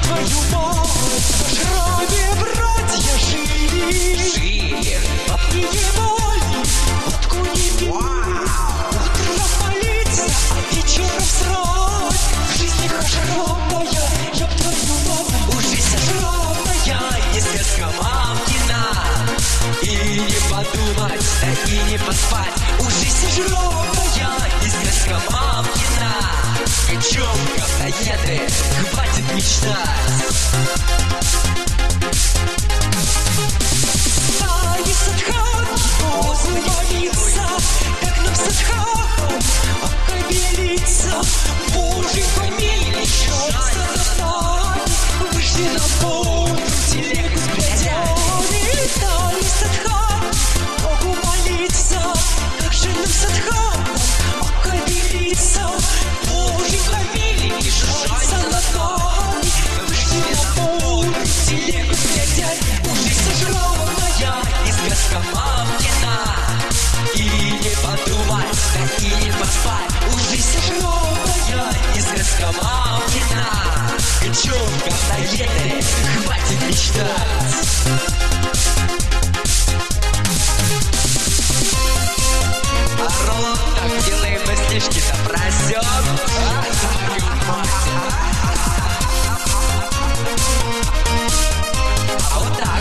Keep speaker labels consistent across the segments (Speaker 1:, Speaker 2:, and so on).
Speaker 1: твою мать, в шраме братья жили. Бабки не боли, водку не пить. Утром молиться, а вечером срать. Жизнь хашрамная, ёб твою мать.
Speaker 2: Уж жизнь хашрамная, не сказка мамкина. И не подумать, да и не поспать. Уж жизнь хашрамная, не сказка мамкина. Причем говноеды, хватит мечтать.
Speaker 1: Стали садхаки, Богу молиться, как нам садхакам окобелиться. Божьей фамилии счется достать. Вышли на пол, телегу с блядями. Стали садхаки, Богу молиться, как же нам садхакам окобелиться. Божьей фамилии счется достать. Вышли на пол, телегу с блядями. Уже сожженная
Speaker 2: И сказка мамкина. И не подумать, да и не поспать. Уж жизнь сожженная, и сказка мамкина. Причем говноеды, хватит мечтать. Орут, так делаем мы снежки-то просём. А вот так.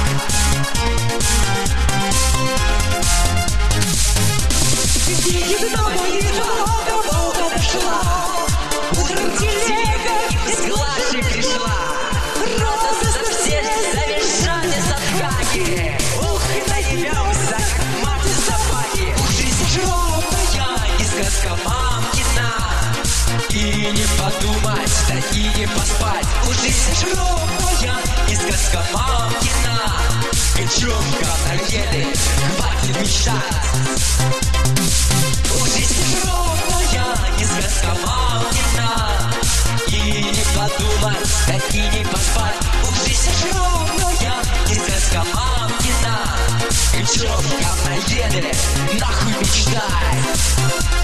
Speaker 1: Едет на моей дорога, Волга дошла. Утром телега
Speaker 2: Из глажи пришла. Радостно все завизжали садхаки. Ух, и наебемся, как мать из собаки. Уж жизнь жёлтая, и сказка мамкина. И не подумать, да и не поспать. Уж жизнь жёлтая, и сказка мамкина. Причем говноеды, хватит мечтать. Уж жизнь жёлтая, и сказка мамкина. И не подумать, да и не поспать. Уж жизнь жёлтая, и сказка мамкина. Причем говноеды, нахуй мечтай.